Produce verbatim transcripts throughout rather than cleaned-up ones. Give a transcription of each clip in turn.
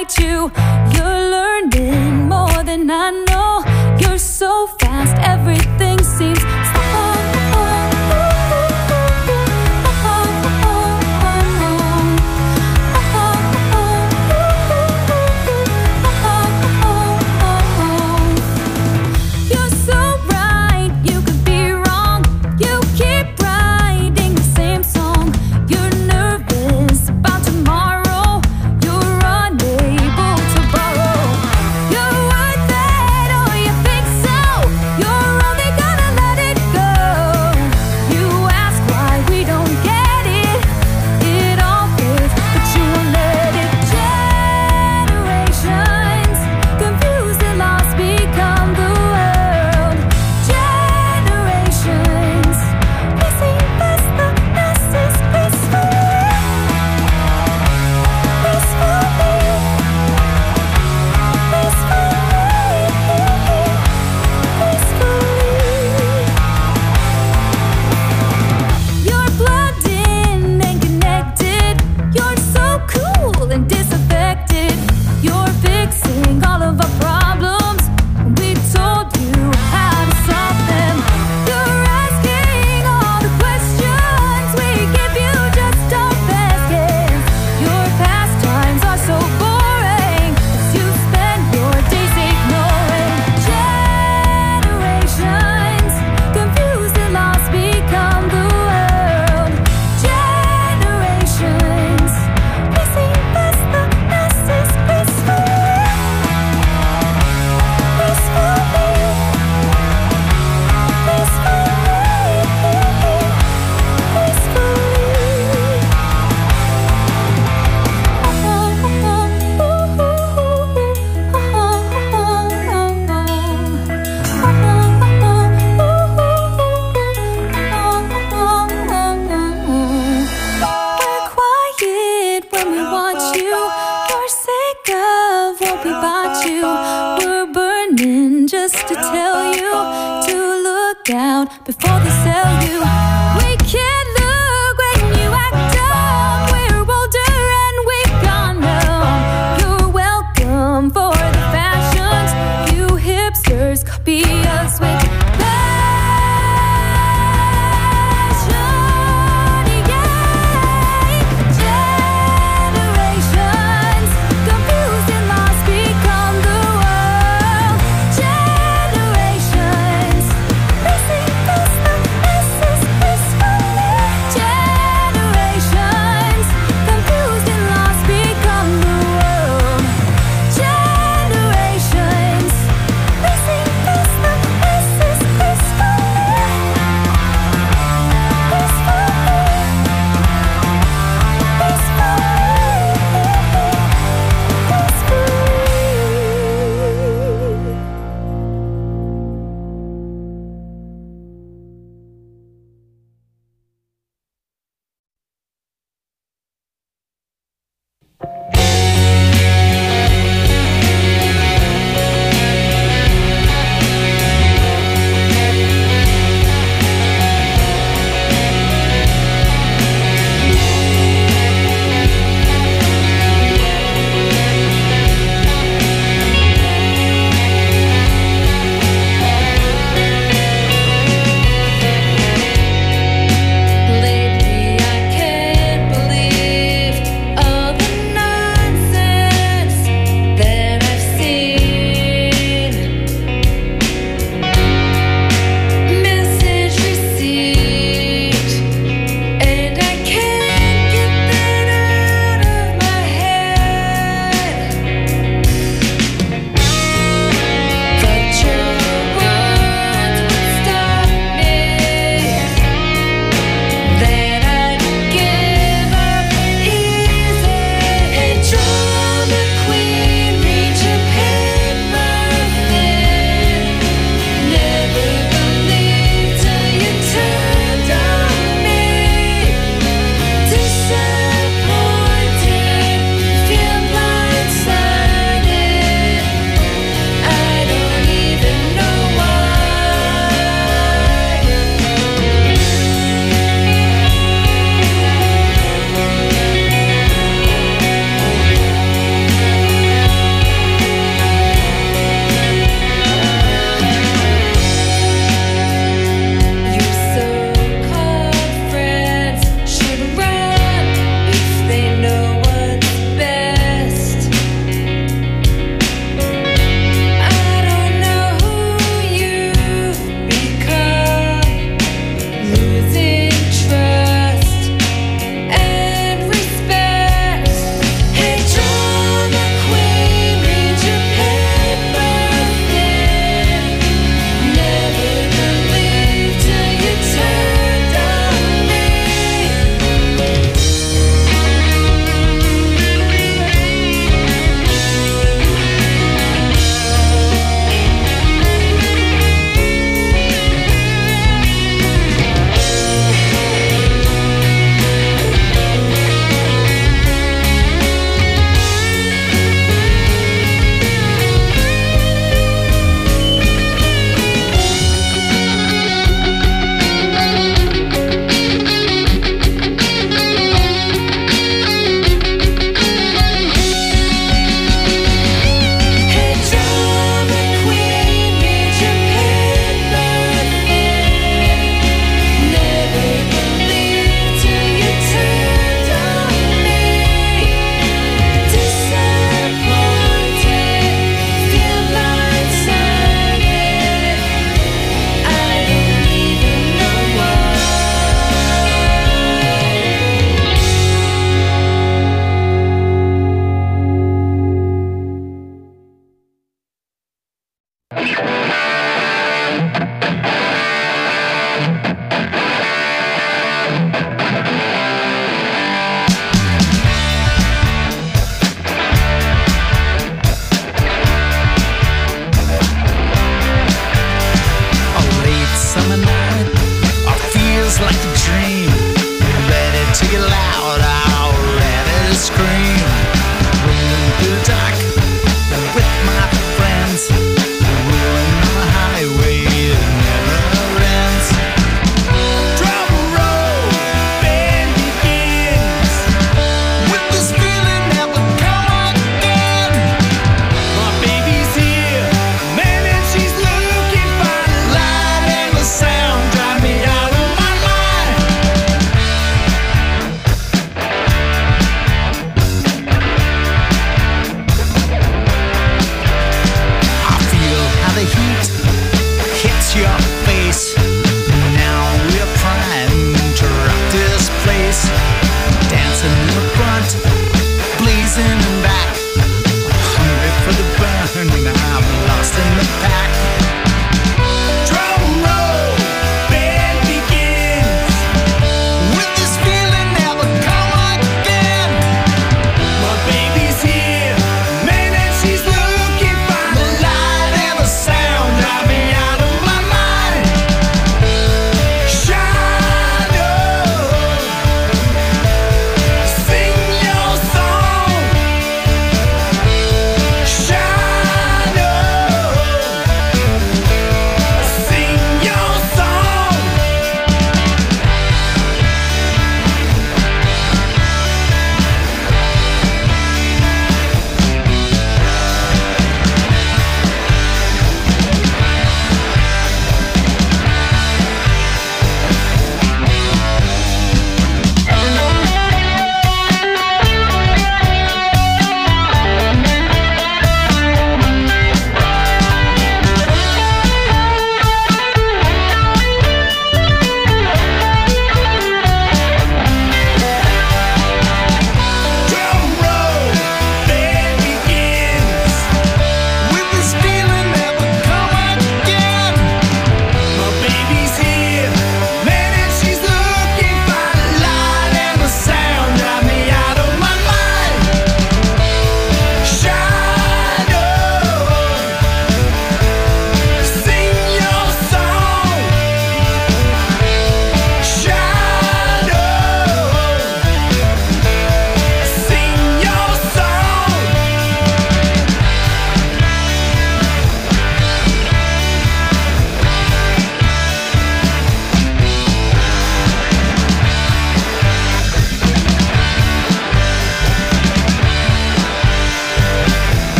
fight you. You're learning more than I know. You're so fast, everything seems slow. Before they sell you, we can't look when you act dumb. We're older and we've gone numb. You're welcome for the fashions. You hipsters copy us with This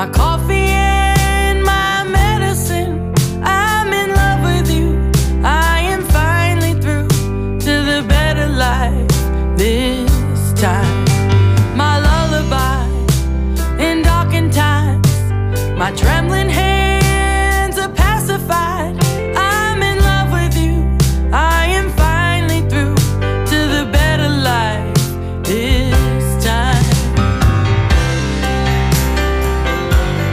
my coffee and my medicine. I'm in love with you. I am finally through to the better life this time. My lullaby in darkened times, my trembling hands are pacified. I'm in love with you. I am finally through to the better life this time.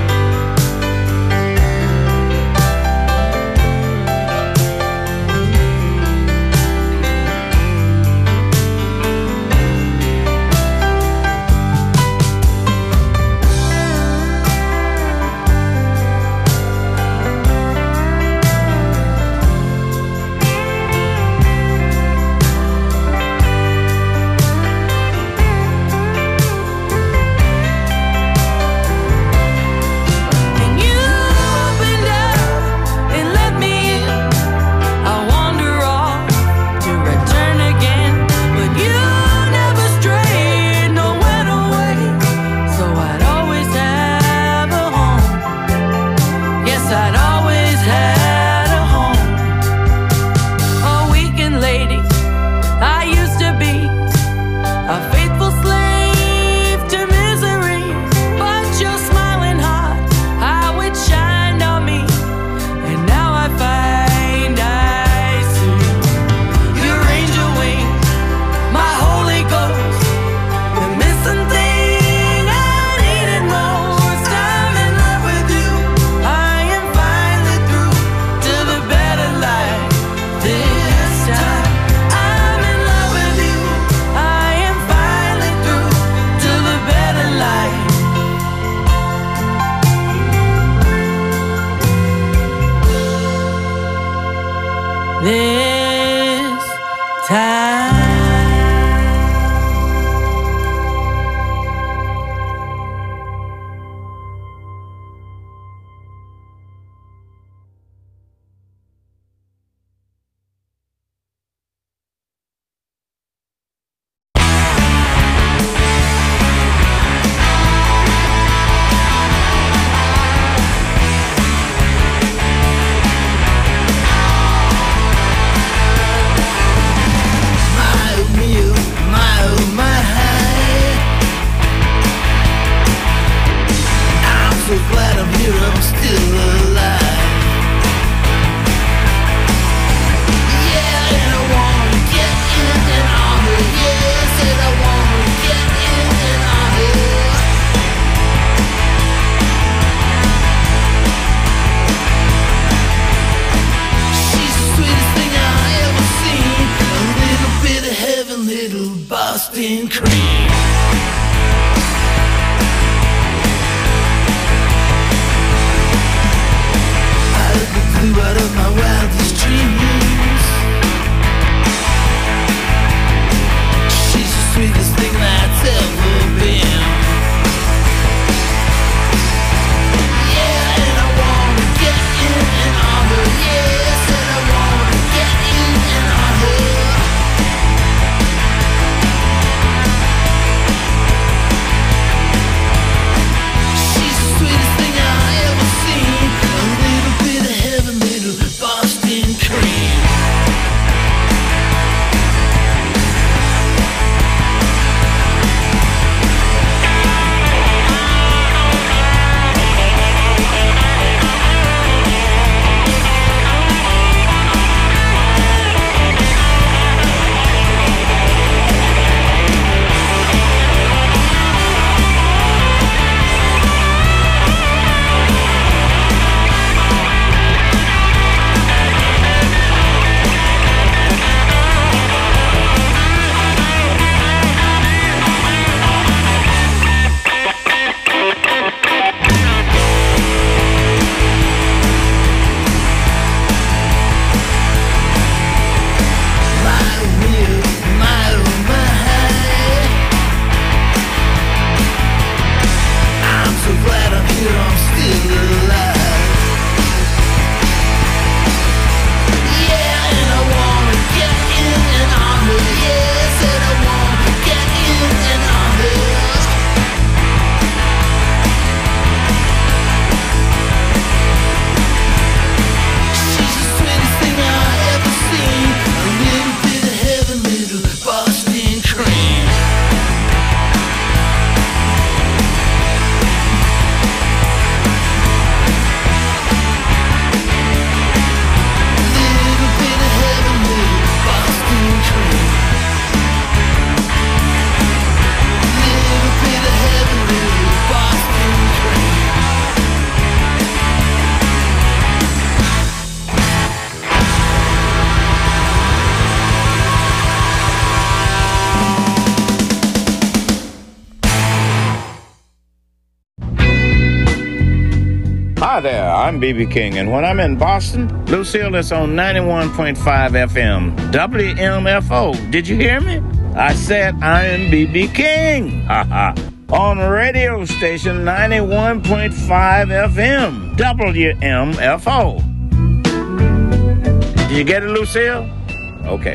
Hi there, I'm B B King, and when I'm in Boston, Lucille is on ninety-one point five F M, W M F O. Did you hear me? I said I'm B B King. Ha ha. On radio station ninety-one point five F M, W M F O. Did you get it, Lucille? Okay.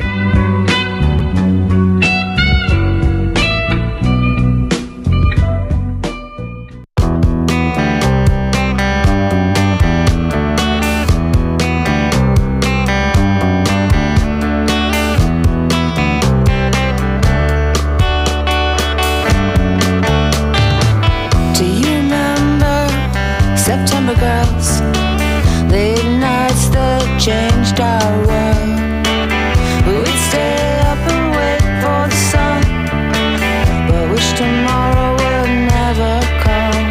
Changed our world. We'd stay up and wait for the sun, but wish tomorrow would never come.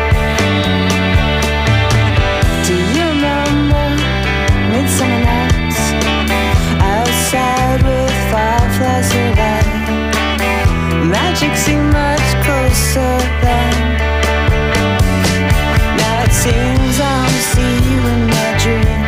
Do you remember midsummer nights outside with fireflies of light? Magic seemed much closer then. Now it seems I don't see you in my dreams.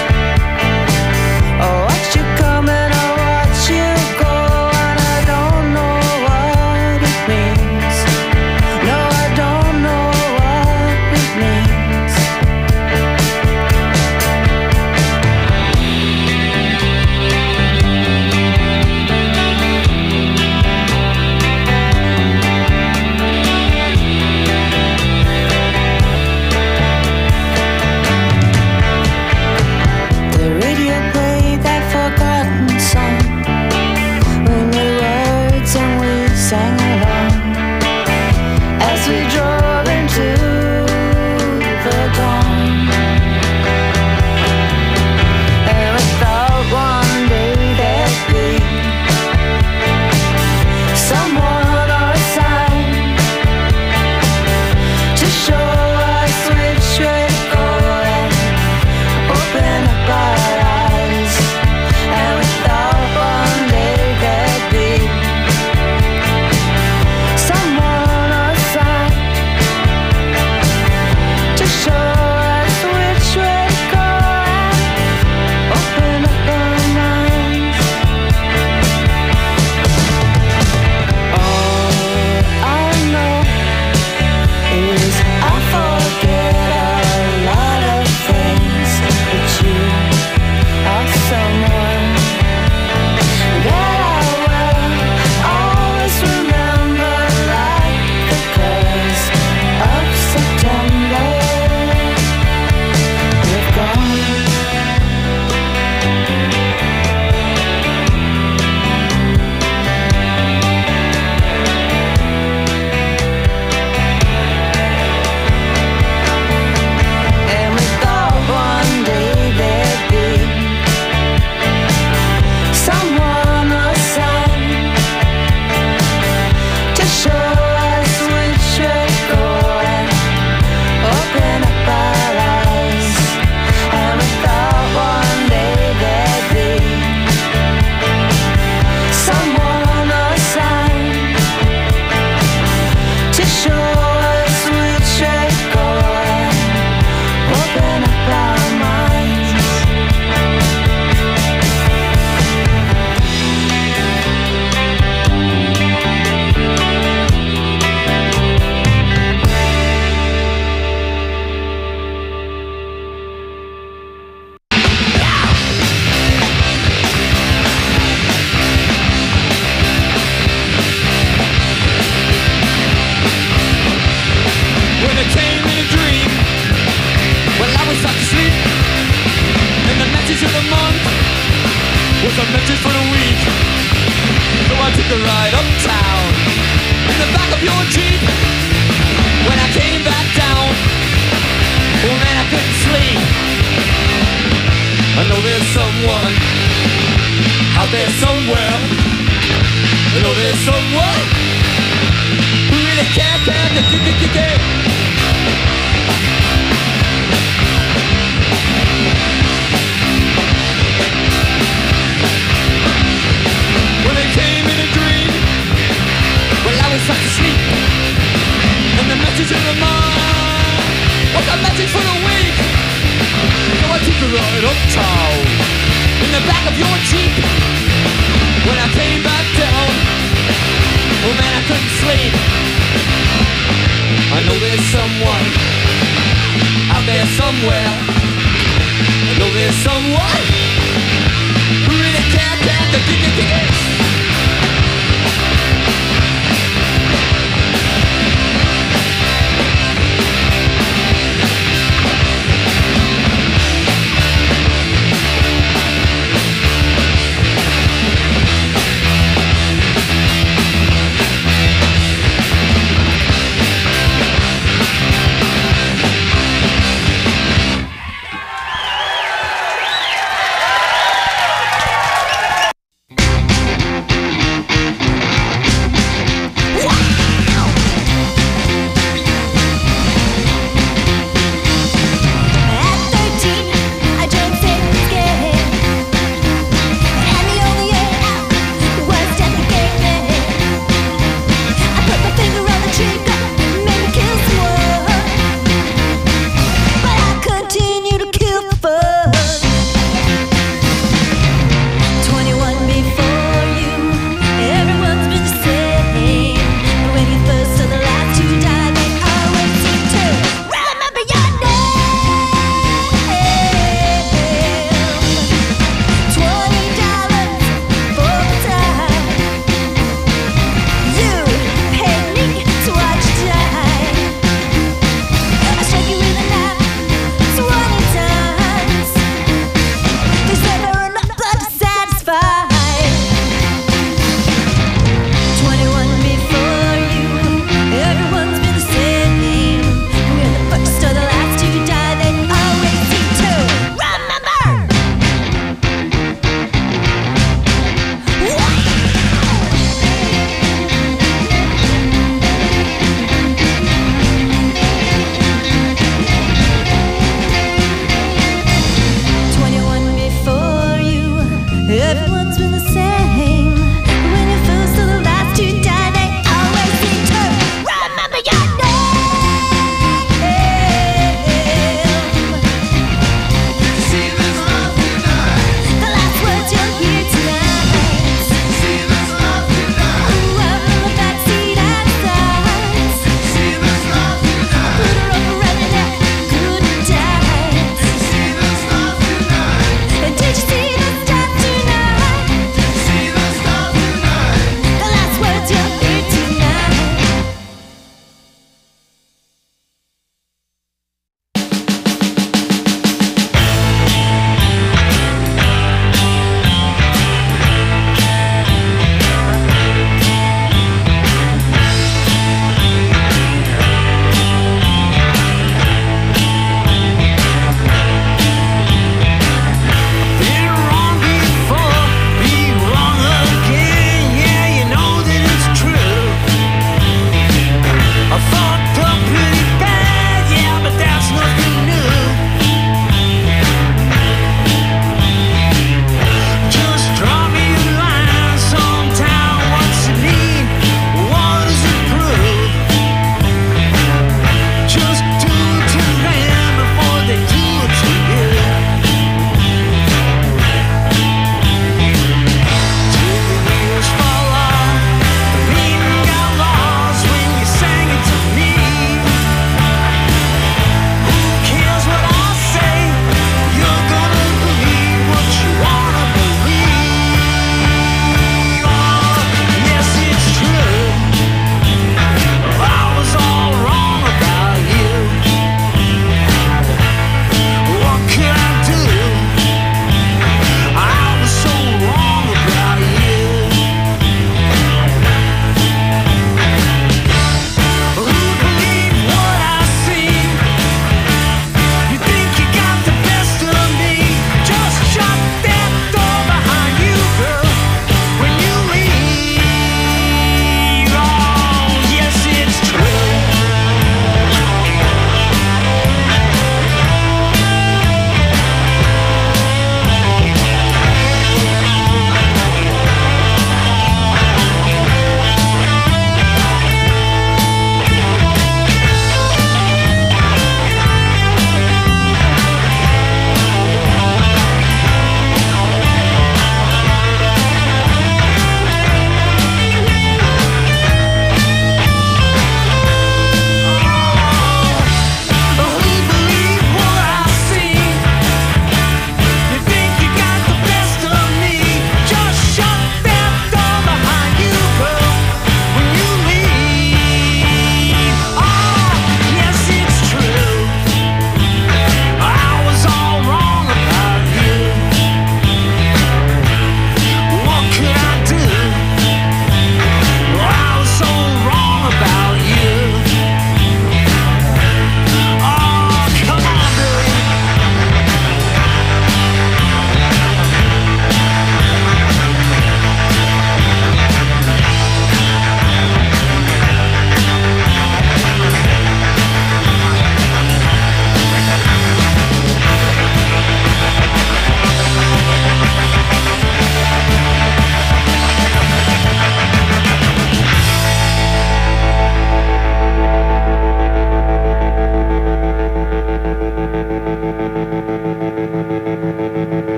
was a message for the week. So I took a ride uptown in the back of your Jeep. When I came back down, oh man, I couldn't sleep. I know there's someone out there somewhere. I know there's someone who really can't, can't, can't, can't, can't. Well, it came in a dream while I was fast asleep, and the message in the mind was a message for the weak. took a ride uptown in the back of your Jeep. When I came back down, oh man, I couldn't sleep. I know there's someone out there somewhere. I know there's someone who really can't stand the kick it, kick it.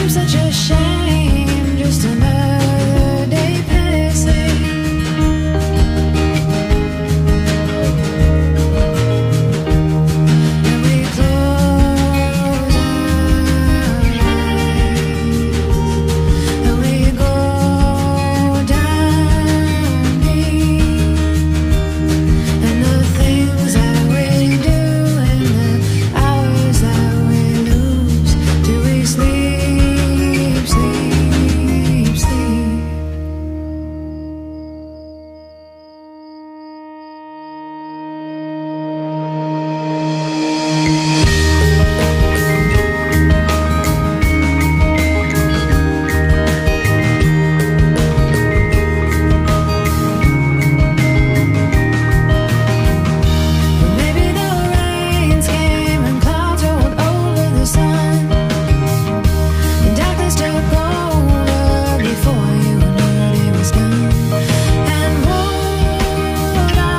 such a shame, just another day passing. And we close our eyes, and we go down deep, and the things that we do and the hours that we lose till we sleep, sleep, sleep. Maybe the rains came and clouds rolled over the sun, and darkness took over before you knew it was done. And would I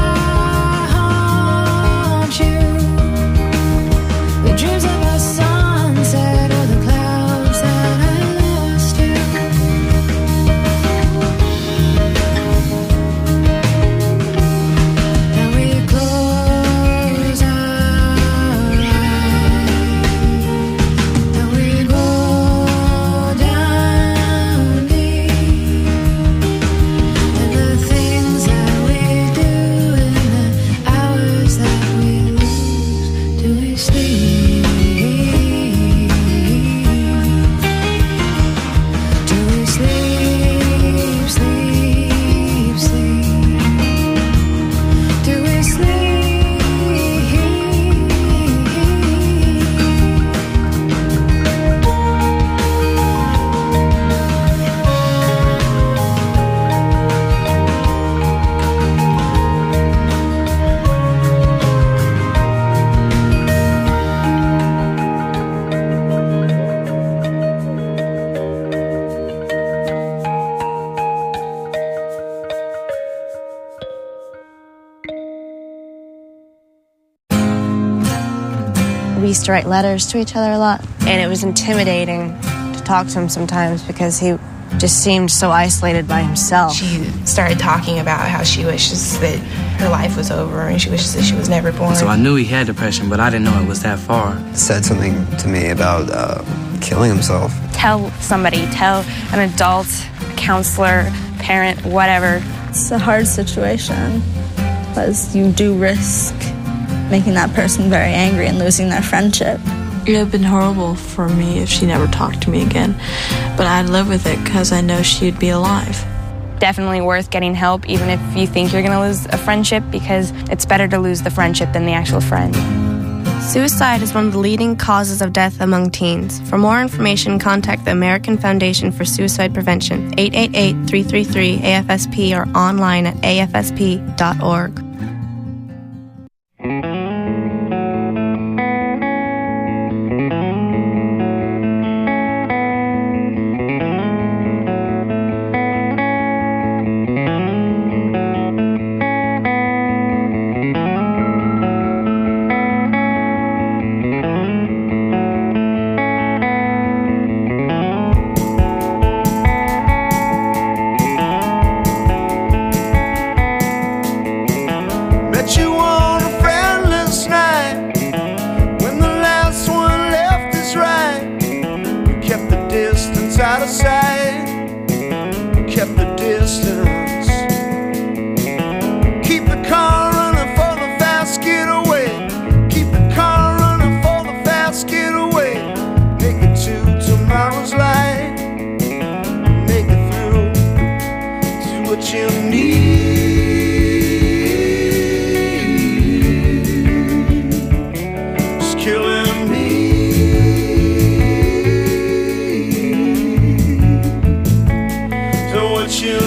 haunt you? The dreams of a sunset or the clouds that I lost you. And we close our eyes, and we go down deep, and the things that we do and the hours that we lose till we sleep, till we sleep, sleep, sleep, till we sleep. We used to write letters to each other a lot, and it was intimidating to talk to him sometimes because he just seemed so isolated by himself. She started talking about how she wishes that her life was over and she wishes that she was never born. So I knew he had depression, but I didn't know it was that far. Said something to me about uh, killing himself. Tell somebody, tell an adult, a counselor, parent, whatever. It's a hard situation because you do risk making that person very angry and losing their friendship. It would have been horrible for me if she never talked to me again, but I'd live with it because I know she'd be alive. Definitely worth getting help, even if you think you're going to lose a friendship, because it's better to lose the friendship than the actual friend. Suicide is one of the leading causes of death among teens. For more information, contact the American Foundation for Suicide Prevention, eight eight eight, three three three, A F S P, or online at A F S P dot org. Met you on a friendless night when the last one left his right. You kept the distance out of sight. You kept the distance. Keep the car running for the fast getaway. Keep the car running for the fast getaway. Make it to tomorrow's light. Make it through to what you need. Killing me. So what you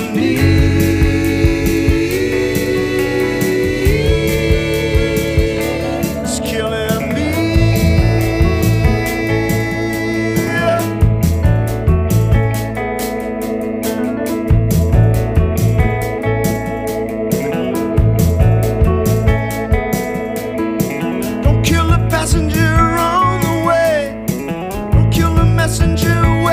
need is killing me. Don't kill the passenger on the way. Don't kill the messenger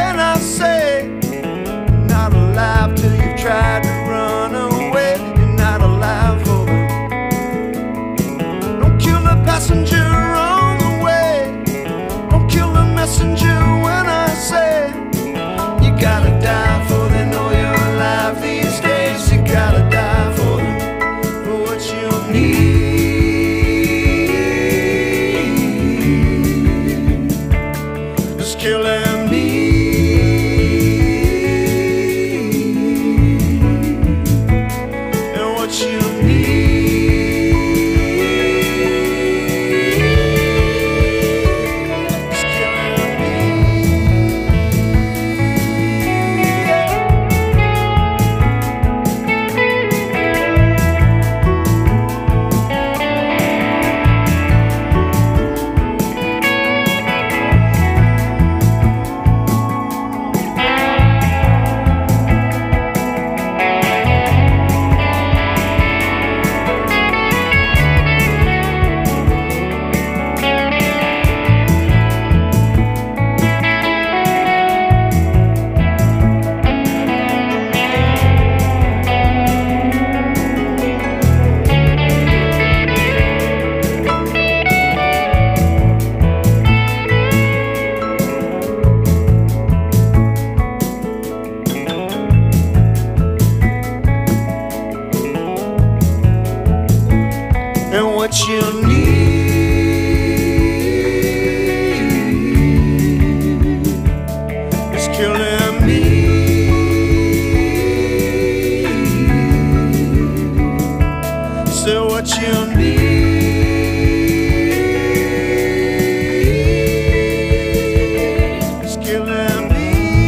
killing me. Say what you need. It's killing me.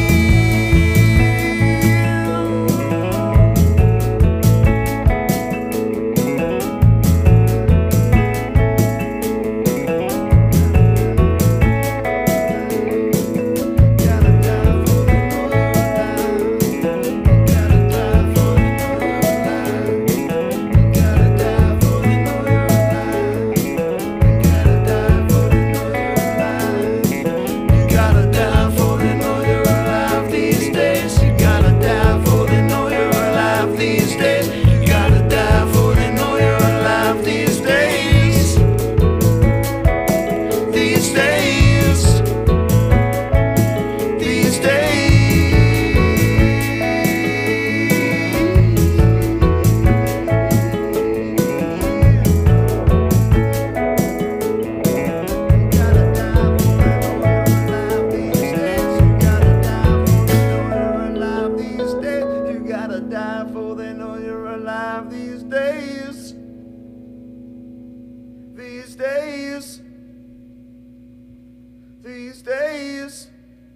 These days,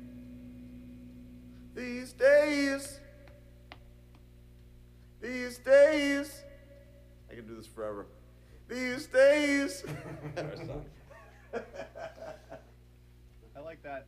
these days, these days, I can do this forever. These days. I like that.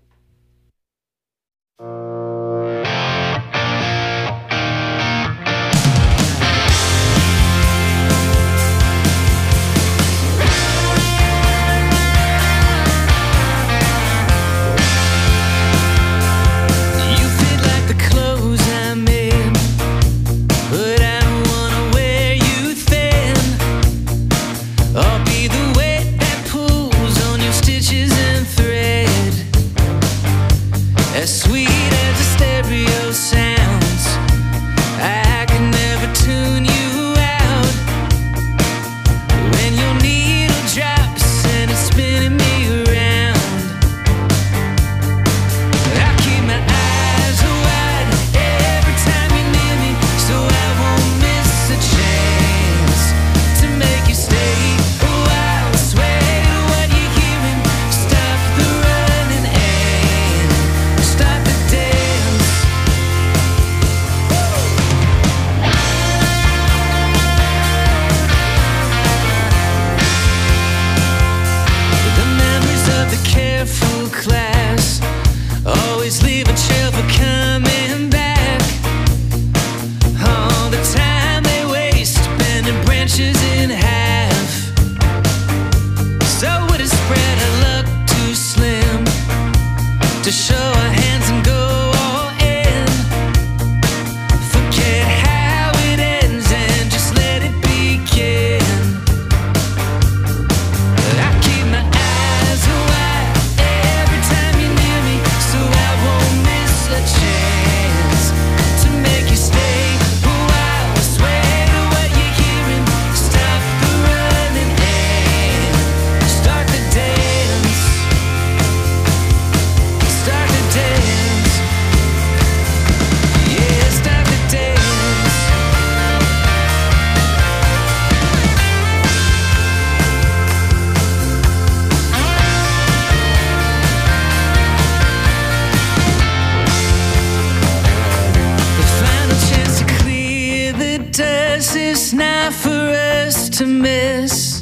To miss.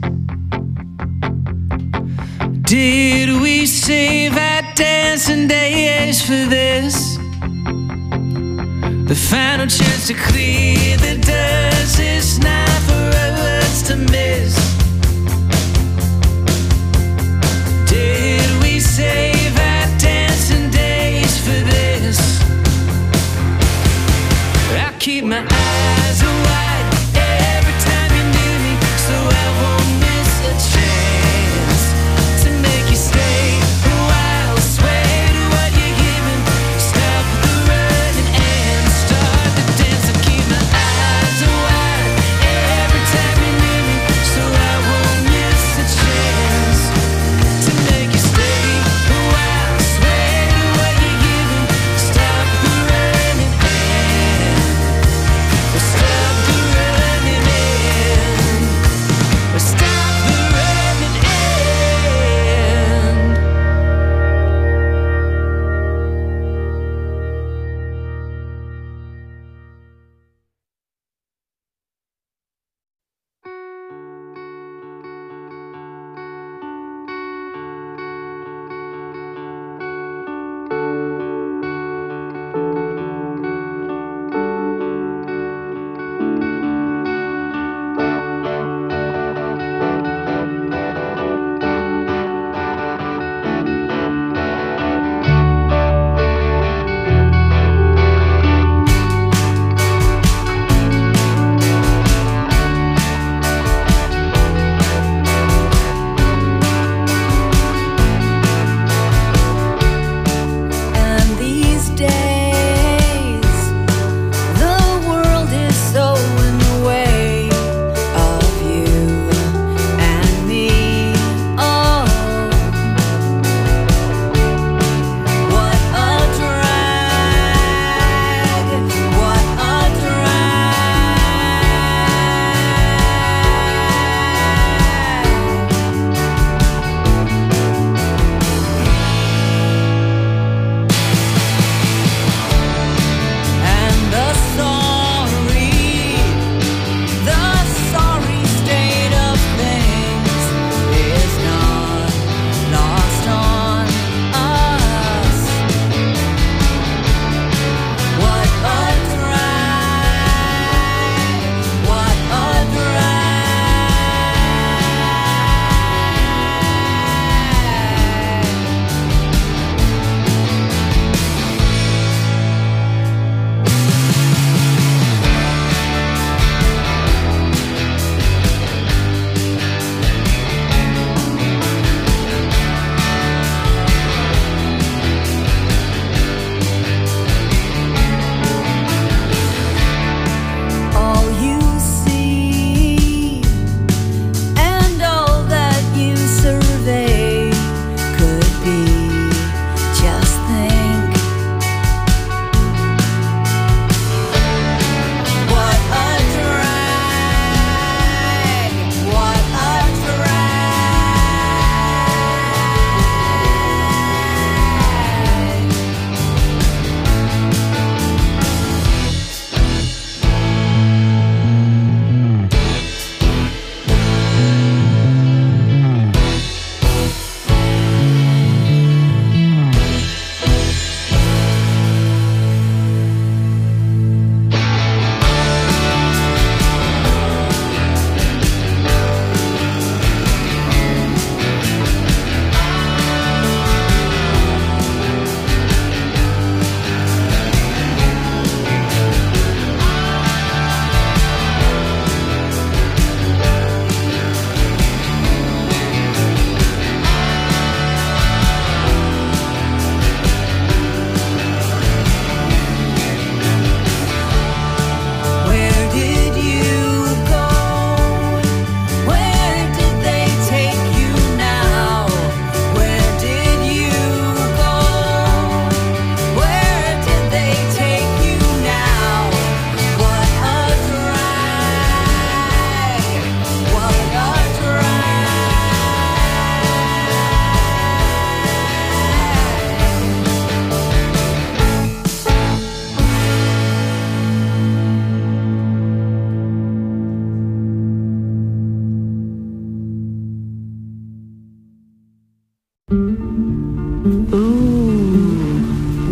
Did we save our dancing days for this? The final chance to clear the dust is not for us to miss. Did we save our dancing days for this? I keep my eyes wide. So I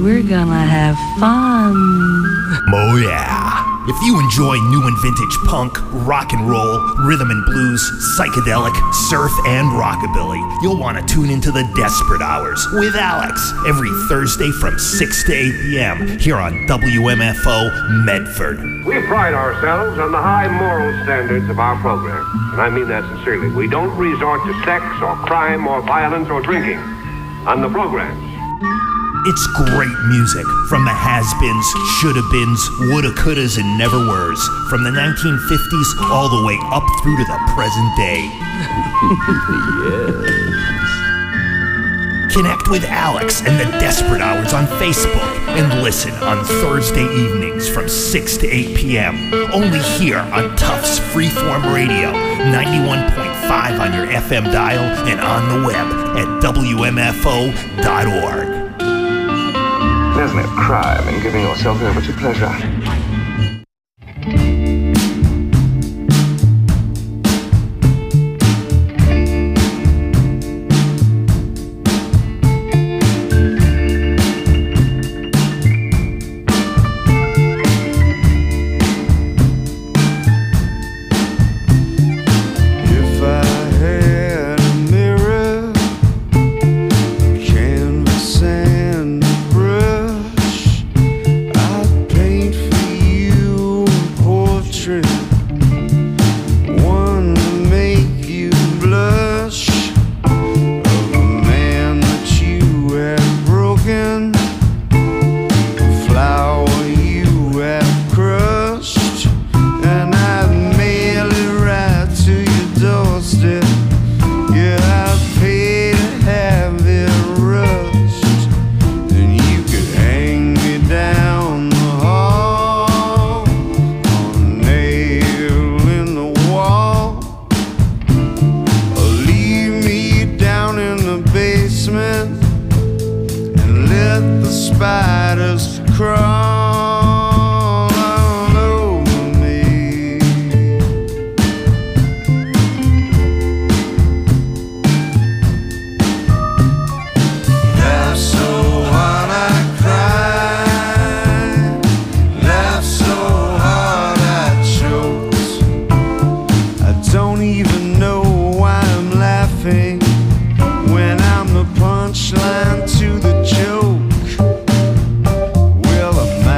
we're gonna have fun. Oh yeah. If you enjoy new and vintage punk, rock and roll, rhythm and blues, psychedelic, surf, and rockabilly, you'll want to tune into the Desperate Hours with Alex every Thursday from six to eight p.m. here on W M F O Medford. We pride ourselves on the high moral standards of our program, and I mean that sincerely. We don't resort to sex or crime or violence or drinking on the programs. It's great music from the has-beens, shoulda-beens, woulda, couldas, and never-weres, from the nineteen fifties all the way up through to the present day. Yes. Connect with Alex and the Desperate Hours on Facebook and listen on Thursday evenings from six to eight p.m. only here on Tufts Freeform Radio, ninety-one point five on your F M dial and on the web at W M F O dot org. There's no crime in giving yourself over to pleasure. Punchline to the joke. Well, a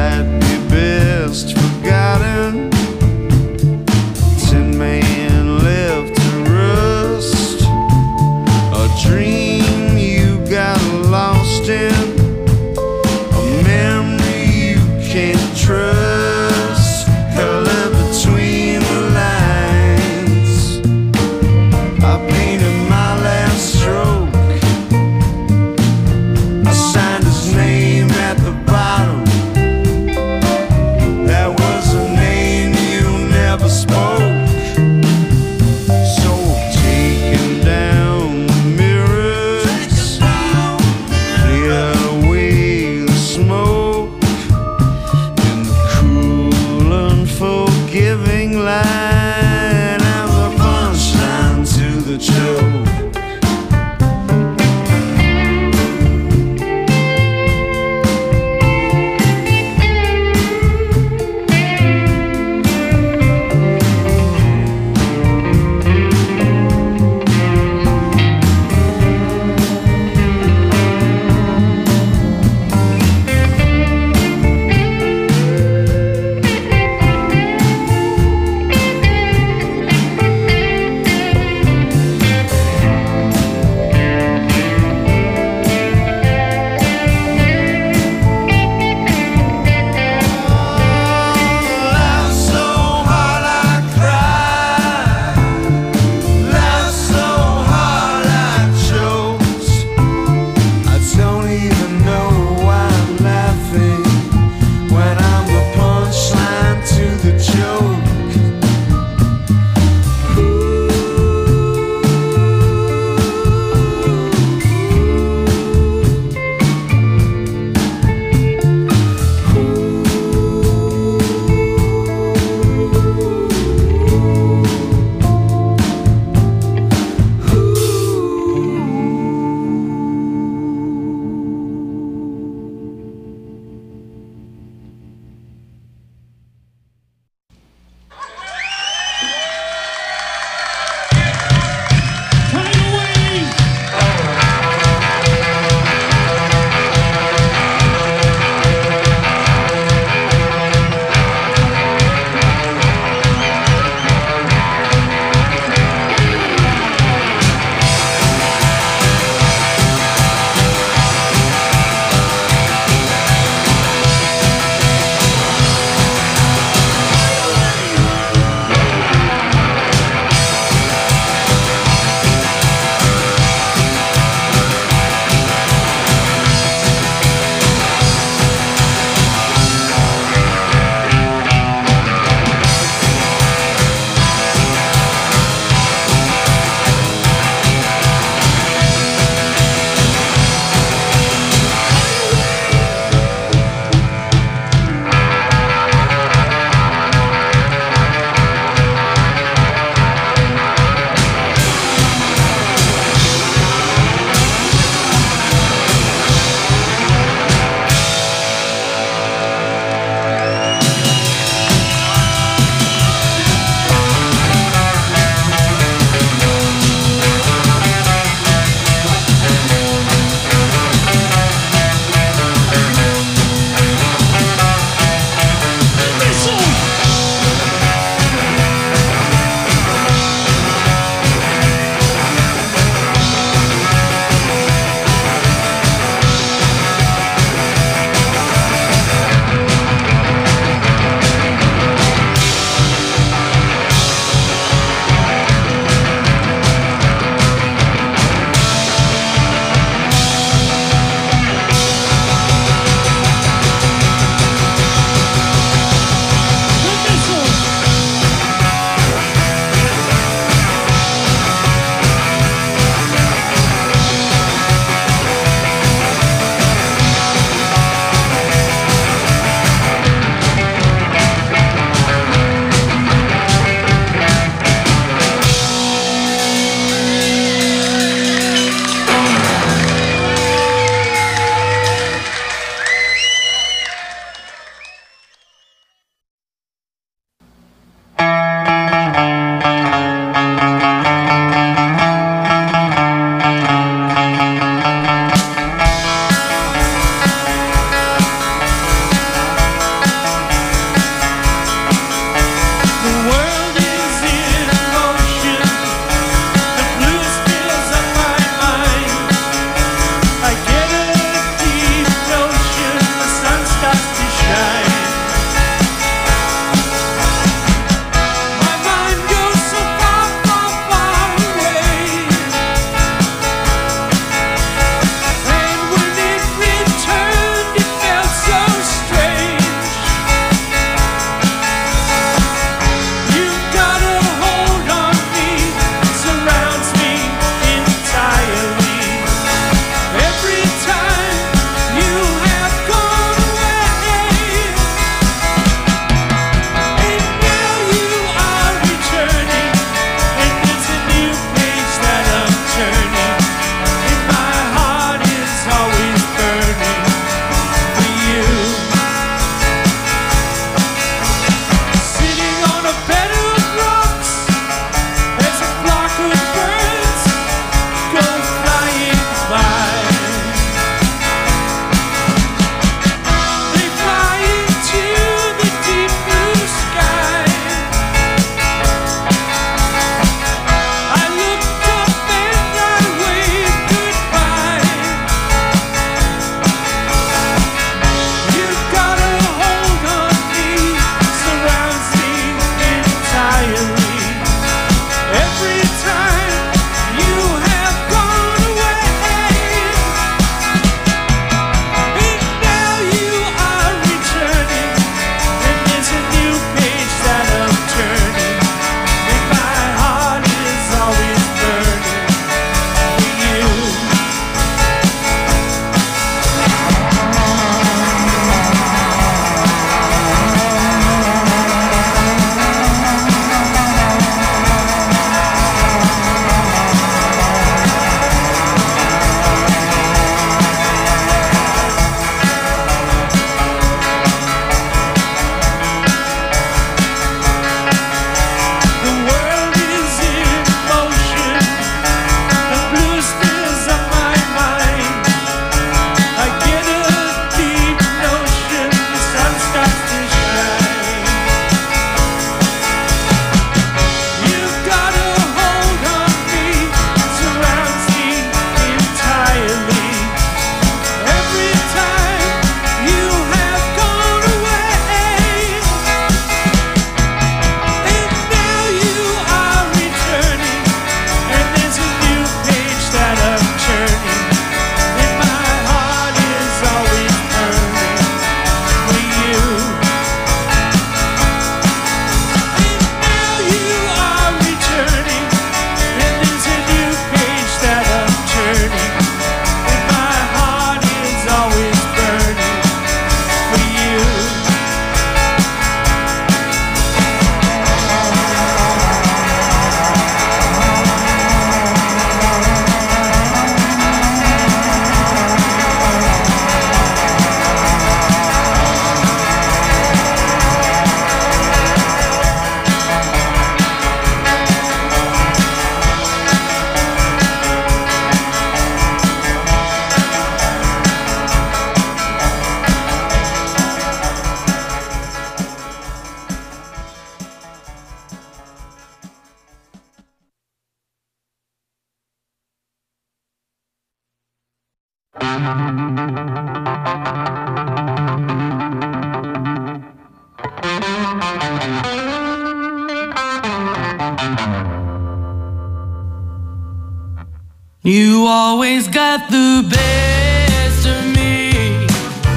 always got the best of me.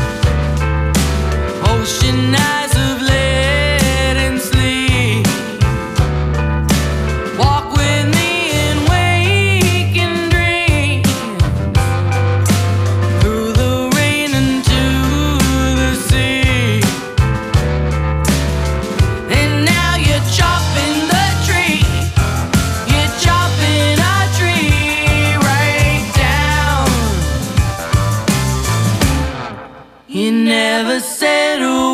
Ocean eyes of lead and sleep. Walk with me and wake and dream. Through the rain into the sea. And now you're chopping the tree. You're chopping a tree right down. You never said a